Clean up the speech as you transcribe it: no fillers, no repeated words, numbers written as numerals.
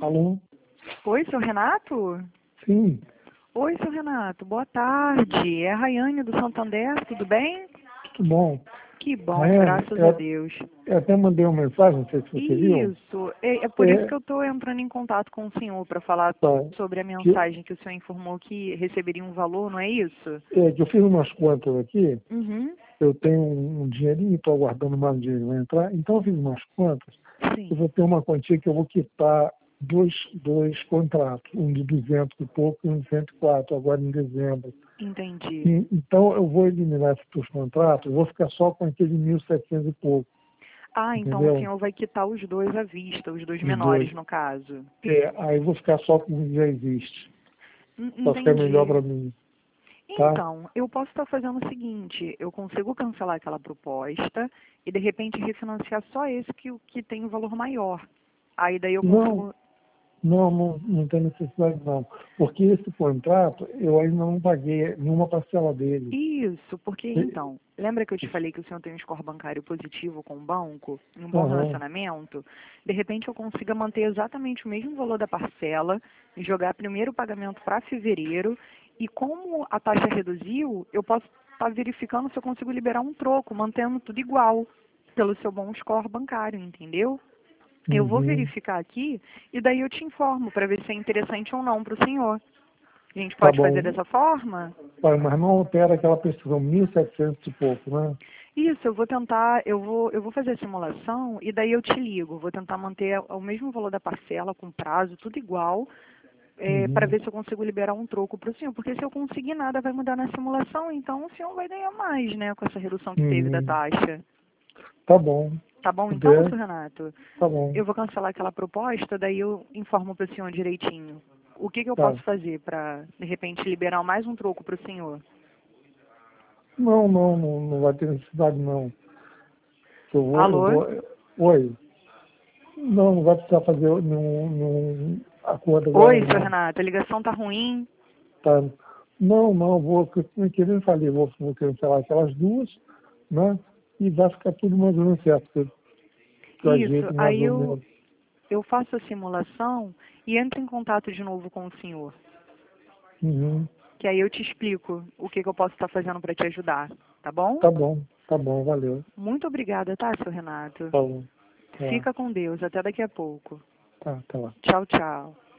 Alô? Oi, seu Renato? Sim, Oi, seu Renato. Boa tarde. É a Rayane do Santander, tudo bem? tudo bom. Que bom, Rayane, graças a Deus. eu até mandei uma mensagem, não sei se você viu. Isso, é por isso É, que eu estou entrando em contato com o senhor para falar tá, sobre a que, mensagem que o senhor informou que receberia um valor, não é isso? que eu fiz umas contas aqui, Uhum, eu tenho um dinheirinho, estou aguardando mais um dinheiro vai entrar, então eu fiz umas contas, eu sim, vou ter uma quantia que eu vou quitar dois contratos, um de 200 e pouco e um de 104, agora em dezembro. entendi. Então eu vou eliminar esses dois contratos, eu vou ficar só com aquele 1.700 e pouco, Ah, então o entendeu? senhor vai quitar os dois à vista, os dois Os dois. menores, no caso. Aí eu vou ficar só com o que já existe. Vai ficar melhor Entendi. para mim, tá? Então, eu posso estar fazendo o seguinte, eu consigo cancelar aquela proposta e de repente refinanciar só esse que tem um valor maior. Aí daí eu Não, consigo. não tem necessidade não. Porque esse contrato, eu ainda não paguei nenhuma parcela dele. Isso, porque E- então, lembra que eu te falei que o senhor tem um score bancário positivo com o banco, e um bom Aham, relacionamento? De repente eu consiga manter exatamente o mesmo valor da parcela, e jogar primeiro o pagamento para fevereiro, e como a taxa reduziu, eu posso estar verificando se eu consigo liberar um troco, mantendo tudo igual, pelo seu bom score bancário, entendeu? Eu vou uhum, verificar aqui, e daí eu te informo para ver se é interessante ou não para o senhor. A gente tá pode fazer bom. dessa forma? Mas não altera aquela precisão, 1.700 e pouco, né? Isso, eu vou tentar, eu vou fazer a simulação e daí eu te ligo. Vou tentar manter o mesmo valor da parcela, com prazo, tudo igual, para Uhum, ver se eu consigo liberar um troco para o senhor. Porque se eu conseguir nada vai mudar na simulação, então o senhor vai ganhar mais, né, com essa redução que teve da uhum. taxa. Tá bom. Tá bom então, Puder, senhor Renato? tá bom. Eu vou cancelar aquela proposta, daí eu informo para o senhor direitinho. O que eu Tá. posso fazer para, de repente, liberar mais um troco para o senhor? Não vai ter necessidade não. Eu Alô? vou. Oi. Não vai precisar fazer nenhum acordo agora Oi, senhor não. Renato, a ligação tá ruim? Tá? Que nem falei, vou cancelar aquelas duas, né? E vai ficar tudo mais ou menos certo, que eu Isso, ajeito mais aí ou eu, menos. eu faço a simulação e entro em contato de novo com o senhor. Uhum. Que aí eu te explico o que eu posso estar fazendo para te ajudar, tá bom? Tá bom, valeu. Muito obrigada, tá, seu Renato? Tá bom. Tá lá. Fica com Deus, até daqui a pouco. Tá lá. Tchau, tchau.